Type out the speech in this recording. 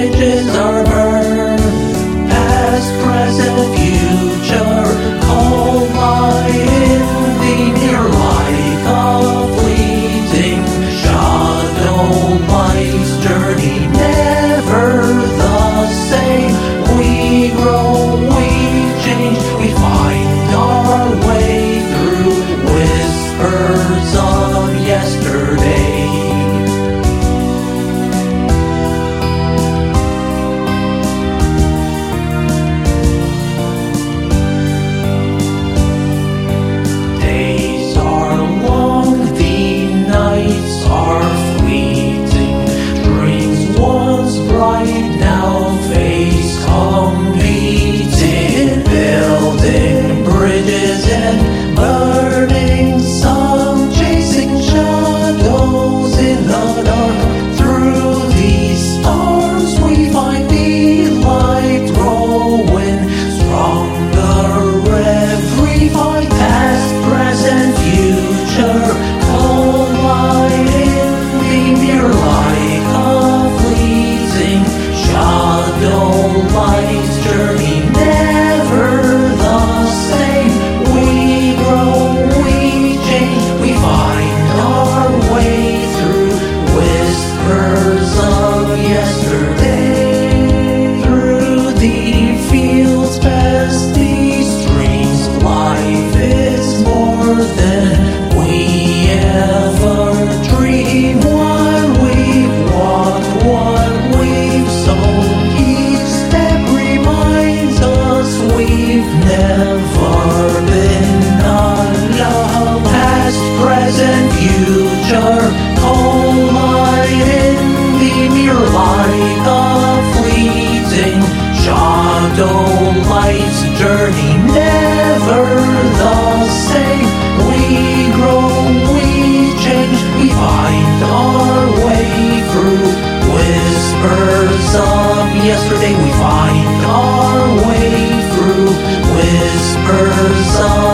bridges are burned. Past, present, future collide in the near light of fleeting shadow. Life's journey never the same. We grow, we change, we find our way through whispers of yesterday. Days are long, the nights are fleeting. Dreams once bright now face competing. Building bridges and burning some, chasing shadows in the dark. Through these stars we find the light growing stronger every fight. Past, present, future collide in the near light of fleeting shadow. Life's journey never the same. We grow, we change, we find our way through whispers of yesterday. Through the fields, past these streams, life is more than we ever dreamed. What we've walked, what we've sown, each step reminds us we've never been alone. Past, present, future collide in the near light of fleeting shadow. Life's journey never the same. We grow, we change, we find our way through whispers of yesterday. We find our way through whispers of